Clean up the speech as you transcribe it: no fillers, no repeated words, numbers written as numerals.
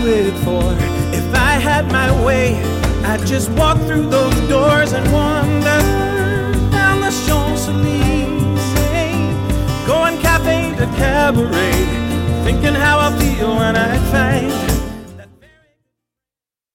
it for? If I had my way, I'd just walk through those doors and wander down the Champs-Élysées, going cafe to cabaret, thinking how I feel when I find